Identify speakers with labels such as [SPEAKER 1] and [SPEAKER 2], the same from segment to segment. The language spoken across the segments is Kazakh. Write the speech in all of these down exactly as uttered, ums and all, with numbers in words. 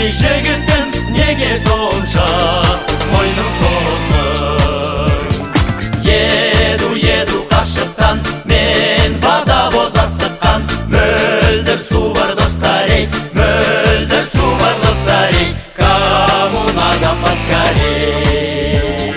[SPEAKER 1] ей жігітім, неге сонша мойның создың? Еду, еду қашықтан, мен водовоз асыққан. Мөлдір су бар достар ей, мөлдір су бар достар ей, коммунага поскорей.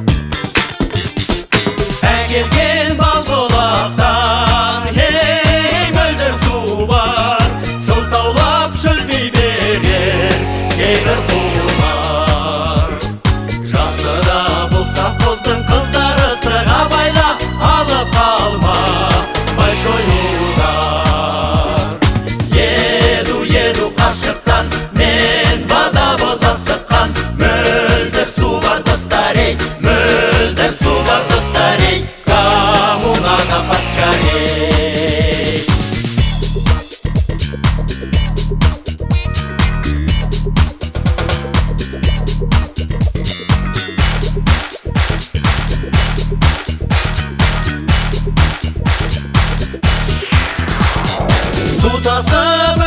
[SPEAKER 1] Әкелген балбұлақтан, ей мөлдір су бар, сылтаулап шөлдей берер кейбір құлдар. Жасыда болса қыздың қыздары сыға байлап алып қалма большой удар. Еду, еду қашықтан, мен водовоз асыққан. Мөлдір су бар достар ей, мөлдір су бар достар ей, коммунага поскорей. Су тасып